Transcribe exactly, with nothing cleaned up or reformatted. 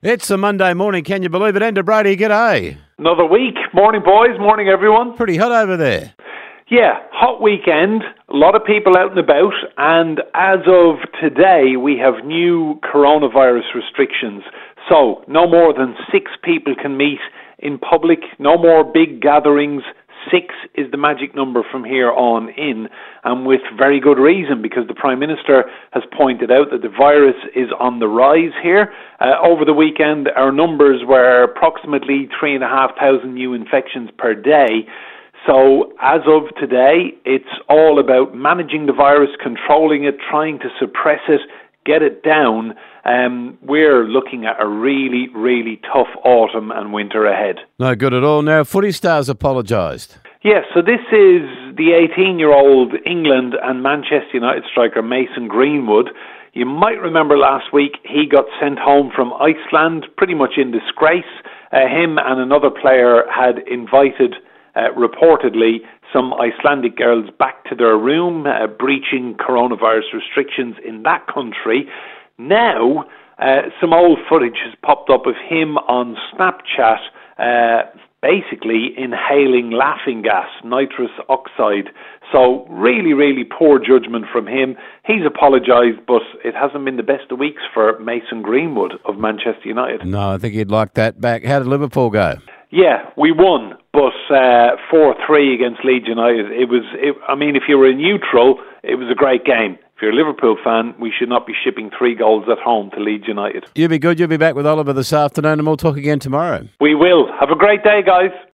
It's a Monday morning, can you believe it? Ender Brady, g'day. Another week. Morning, boys. Morning, everyone. Pretty hot over there. Yeah, hot weekend. A lot of people out and about. And as of today, we have new coronavirus restrictions. So, no more than six people can meet in public. No more big gatherings. Six is the magic number from here on in, and with very good reason, because the Prime Minister has pointed out that the virus is on the rise here. Uh, over the weekend, our numbers were approximately three and a half thousand new infections per day. So as of today, it's all about managing the virus, controlling it, trying to suppress it, get it down. Um, we're looking at a really, really tough autumn and winter ahead. No good at all. Now, footy stars apologised. Yeah, so this is the eighteen-year-old England and Manchester United striker Mason Greenwood. You might remember last week he got sent home from Iceland pretty much in disgrace. Uh, him and another player had invited, uh, reportedly, some Icelandic girls back to their room, uh, breaching coronavirus restrictions in that country. Now, uh, some old footage has popped up of him on Snapchat, uh, basically inhaling laughing gas, nitrous oxide. So really, really poor judgment from him. He's apologised, but it hasn't been the best of weeks for Mason Greenwood of Manchester United. No, I think he'd like that back. How did Liverpool go? Yeah, we won, but uh, four three against Leeds United. It was, it, I mean, if you were a neutral, it was a great game. If you're a Liverpool fan, we should not be shipping three goals at home to Leeds United. You'll be good. You'll be back with Oliver this afternoon, and we'll talk again tomorrow. We will. Have a great day, guys.